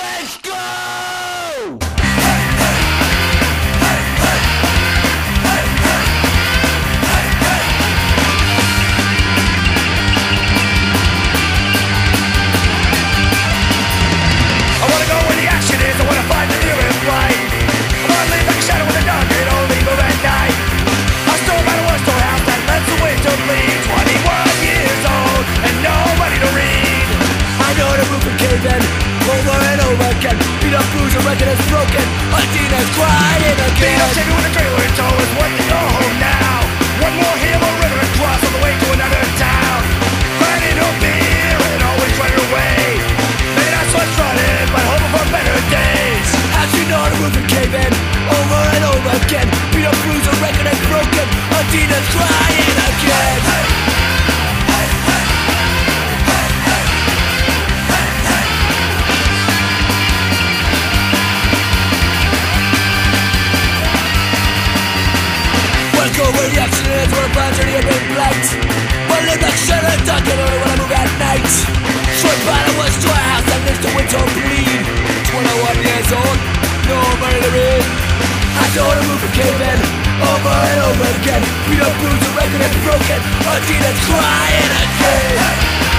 Let's go! I wanna go where the action is, I wanna find the nearest light. I wanna live like a shadow in the dark and only move at night. I stole by the storehouse that lets the winter bleed. 21 years old and nobody to read. I know the roof and cave in over and over again. Beat up blues, a record is broken. Adina's crying Beat again. up Chevy with a trailer and tow is what to go home now. One more hill, a river and cross on the way to another town. Grinding a beer and always running away. Maybe not so strutting, but hoping for better days. As you know the roof and cave in over and over again. Beat up blues, a record is broken. Adina's crying again. Go where the action is, where the plans are near being blight. Well, live like shit and dark and only when I move at night. Short battle was to a house that lives to winter bleed. 21 years old, nobody to read. I saw the roof and cave in, over and over again. Beat up blues, the record is broken. Adina's crying again.